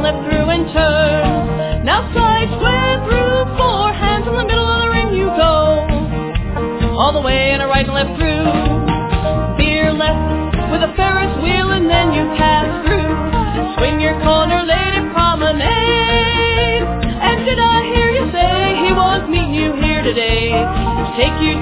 left through and turn. Now side, square, through, 4 hands in the middle of the ring you go. All the way and a right and left through. Veer left with a Ferris wheel and then you pass through. Swing your corner, lady promenade. And did I hear you say he wants meeting you here today? Take you